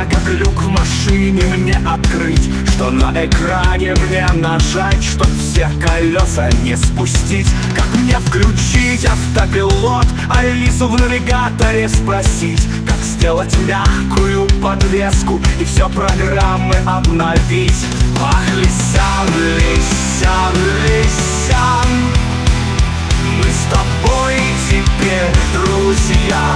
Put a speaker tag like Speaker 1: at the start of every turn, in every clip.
Speaker 1: знаю, как люк в машине мне открыть, что на экране мне нажать, чтоб все колеса не спустить. Как мне включить автопилот, Алису в навигаторе спросить, как сделать мягкую подвеску и все программы обновить. Ах, Лисян, Лисян, Лисян, мы с тобой теперь друзья.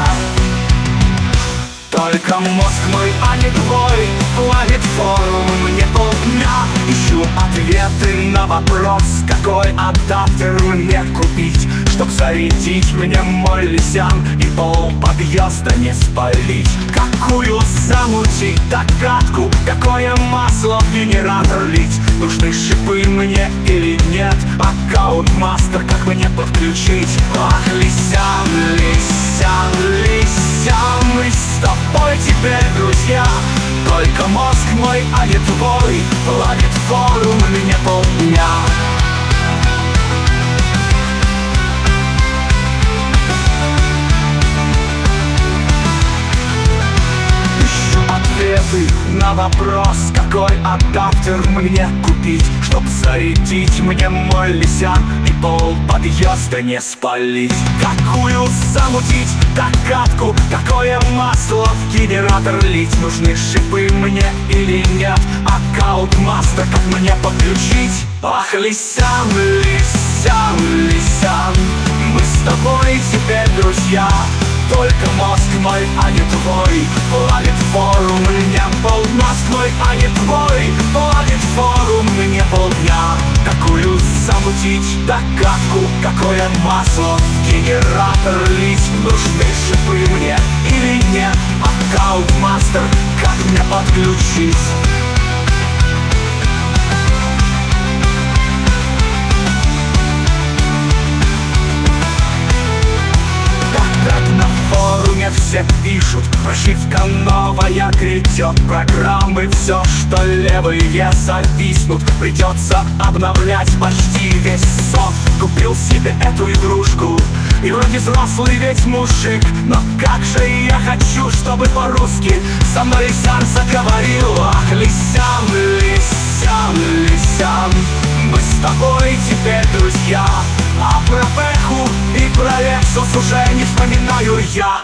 Speaker 1: Только мозг мой, а не твой, плавит форум мне полдня. Ищу ответы на вопрос, какой адаптер мне купить, чтоб зарядить мне мой Лисян и пол подъезда не спалить. Какую замутить догадку, какое масло в генератор лить, нужны шипы мне или нет, аккаунт мастер, как мне подключить. Ах, Лисян, Лисян, Лисян, мы с тобой теперь друзья. Только мозг мой, а не твой, плавит форум мне полдня. Ищу ответы на вопрос, какой адаптер мне купить, чтоб зарядить мне мой Лисян и пол подъезда не спалить. Какую замутить догадку, какое масло в генератор лить, нужны шипы мне или нет, аккаунт мастер, как мне подключить. Ах, Лисян, Лисян, Лисян, мы с тобой теперь друзья. Только мозг мой, а не твой, плавит форум мне полдня. Мозг мой, а не твой, плавит форум мне полдня. Какую замутить догадку, какое масло в генератор лить, нужны шипы мне или нет, аккаунт мастер, как мне подключить. Все пишут, прошивка новая грядет, программы все, что левые зависнут, придется обновлять почти весь софт. Купил себе эту игрушку и вроде взрослый ведь мужик, но как же я хочу, чтобы по-русски со мной Лисян заговорил. Ах, Лисян, Лисян, Лисян, мы с тобой теперь друзья. А про Бэху и про Лексус уже не вспоминаю я.